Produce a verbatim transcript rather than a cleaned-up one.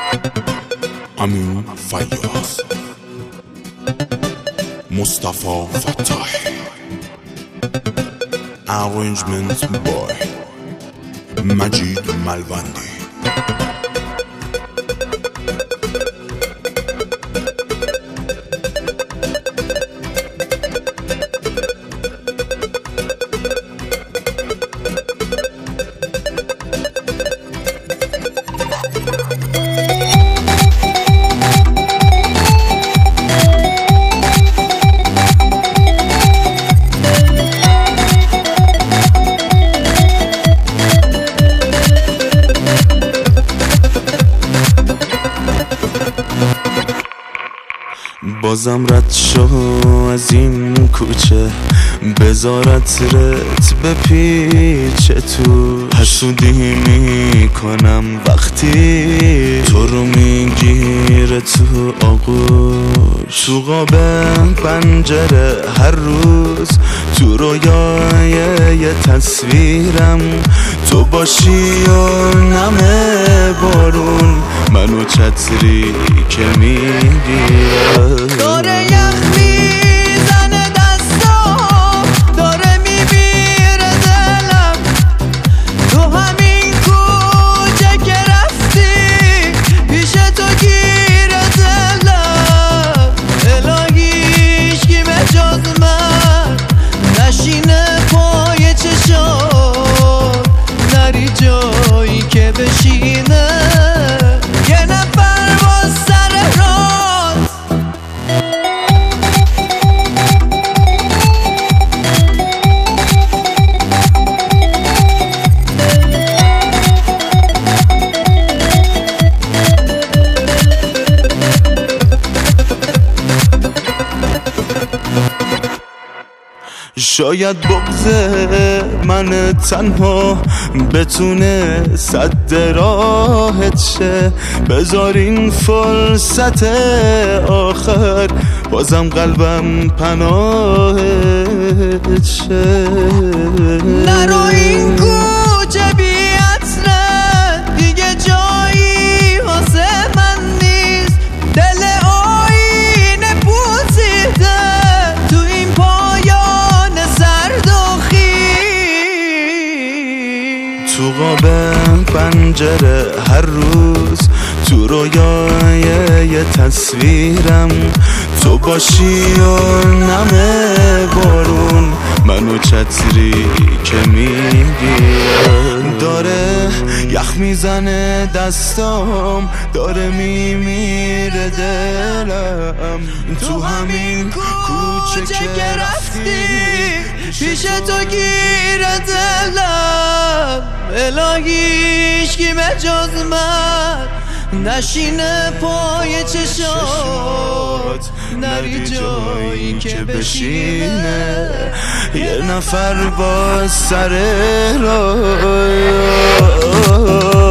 امین فیاض، مصطفی فتاح. Arrangement by مجید ملوندی. بازم رد شو از این کوچه، بذارت رت به پیچ تو. حسودی میکنم وقتی تو رو میگیره تو آغوش، تو قاب پنجره هر روز تو رویای یه تصویرم تو باشی و نمه بارون منو چتری که میگیره. داره یخ میزنه دستام، داره میمیره دلم، تو همین کوچه که رفتی پیش تو گیره دلم. الهی هیچکی به جز من نشینه پای چشات، نری جایی که بشینه یه نفر با سر راست. شاید بغض من تنها بتونه صد راحت شه، بذار این فرصت آخر بازم قلبم پناهت شه. نرو این کوچه بی عطره، دیگه جایی واسه من نیست. دل آینه پوسیده تو این پایان سرد و خیس، تو قاب پنجره هر روز تو رویای یه تصویرم تو باشی و نمه بارون منو چتری که میگیره. داره یخ میزنه دستام، داره میمیره دلم، تو همین کوچه که رفتی پیش تو گیره دلم. الهی هیچکی به جز من نشینه پای چشات، نری جایی که بشینه یه نفر با سر راه.